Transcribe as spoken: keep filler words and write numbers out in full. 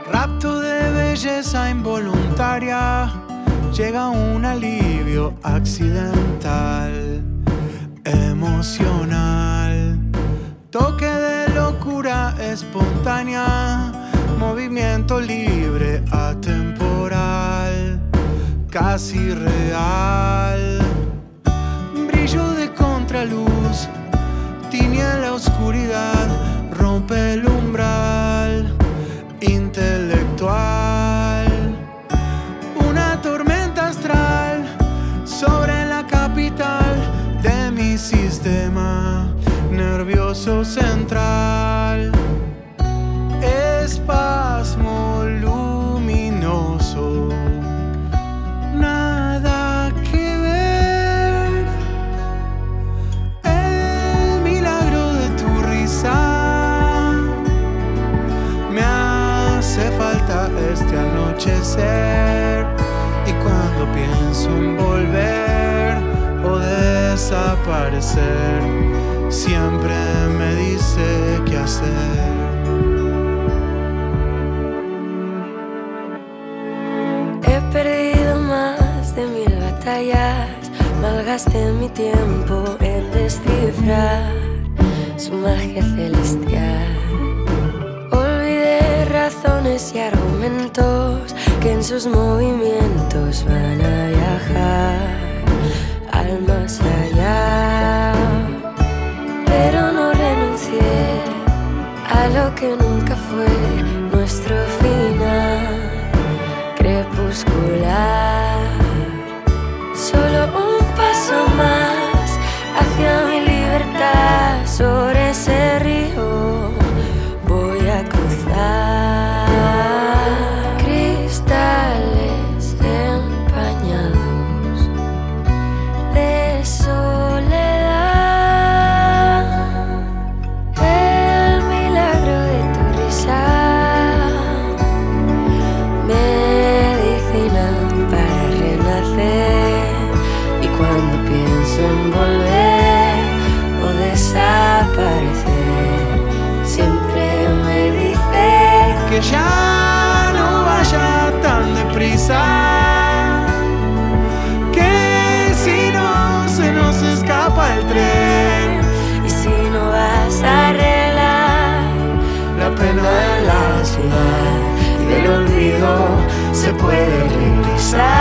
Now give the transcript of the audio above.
Rapto de belleza involuntaria, llega un alivio accidental, emocional. Toque de locura espontánea, movimiento libre, atemporal, casi real. Brillo de contraluz, tiñe la oscuridad, rompe el umbral intelectual. Una tormenta astral sobre la capital de mi sistema nervioso central. Espasmo luminoso, nada que ver. El milagro de tu risa me hace falta este anochecer. Y cuando pienso en volver o desaparecer, siempre me dice qué hacer. He perdido más de mil batallas, malgasté mi tiempo en descifrar su magia celestial. Olvidé razones y argumentos que en sus movimientos van a viajar al más allá. Pero no renuncié a lo que nunca fue nuestro final crepuscular. Solo un paso más hacia mi libertad. Sobre ese río voy a cruzar. Cristales empañados de soledad. El milagro de tu risa, medicina para renacer. Y cuando pienso en volver o desaparecer, siempre me dice que ya no vaya tan deprisa, que si no se nos escapa el tren. y si no vas a arreglar La pena de la ciudad y del olvido se puede regresar.